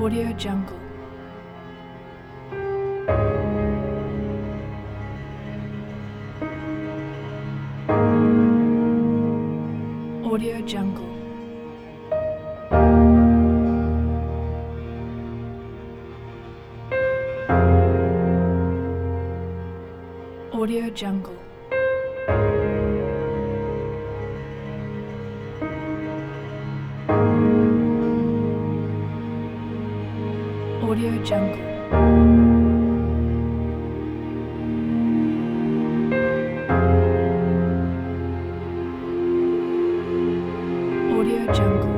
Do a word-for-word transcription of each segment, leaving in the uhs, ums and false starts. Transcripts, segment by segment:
Audio Jungle. Audio Jungle. Audio Jungle. Audio Jungle. Audio Jungle.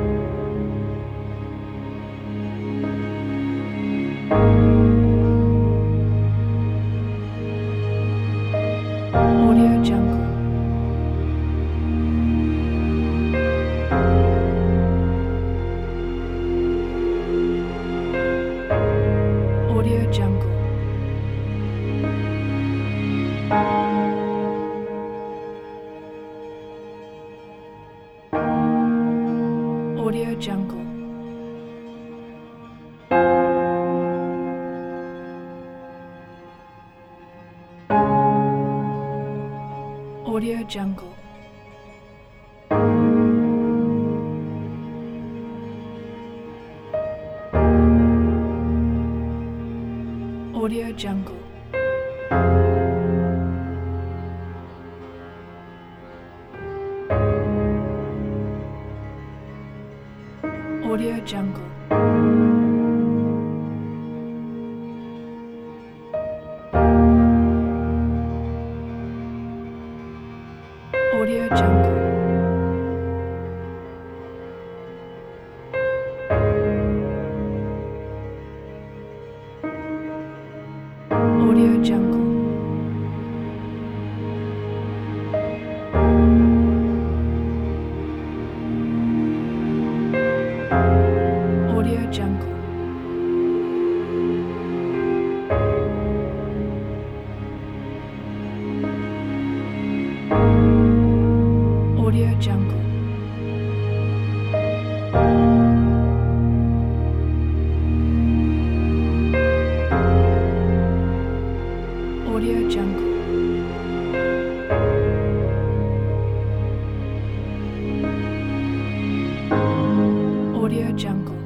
Audio Jungle. Audio Jungle. Audio Jungle. Audio Jungle. Audio Jungle. Audio Jungle. Audio Jungle. Audio Jungle. Audio Jungle. Audio Jungle. Audio Jungle. Audio Jungle.